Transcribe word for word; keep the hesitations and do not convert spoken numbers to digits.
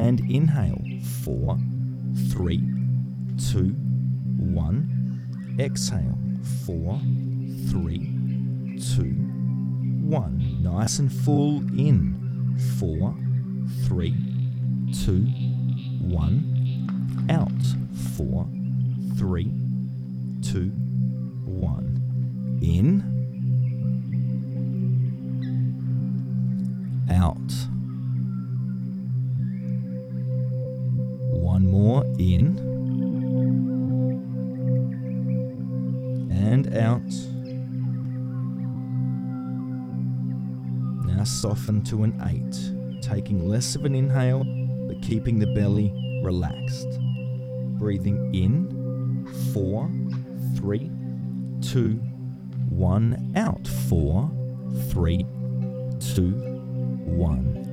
and inhale. Four, three, two, one. Exhale. Four, three, two, one. Nice and full in. Four, three, two, one. Out. Four, three, two, one. In. Out. One more in. And out. Now soften to an eight, taking less of an inhale, but keeping the belly relaxed. Breathing in, four, three, two, one. Out, four, three, two, one.